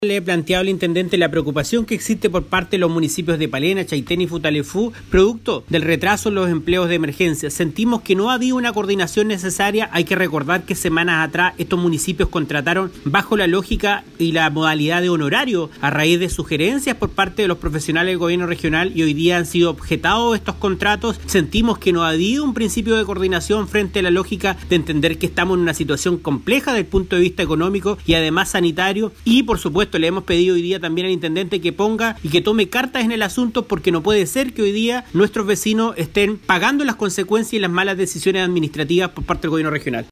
Le he planteado al intendente la preocupación que existe por parte de los municipios de Palena, Chaitén y Futalefú, producto del retraso en los empleos de emergencia. Sentimos que no había una coordinación necesaria. Hay que recordar que semanas atrás estos municipios contrataron bajo la lógica y la modalidad de honorario a raíz de sugerencias por parte de los profesionales del gobierno regional y hoy día han sido objetados estos contratos. Sentimos que no ha habido un principio de coordinación frente a la lógica de entender que estamos en una situación compleja desde el punto de vista económico y además sanitario y por supuesto le hemos pedido hoy día también al intendente que ponga y que tome cartas en el asunto porque no puede ser que hoy día nuestros vecinos estén pagando las consecuencias y las malas decisiones administrativas por parte del gobierno regional.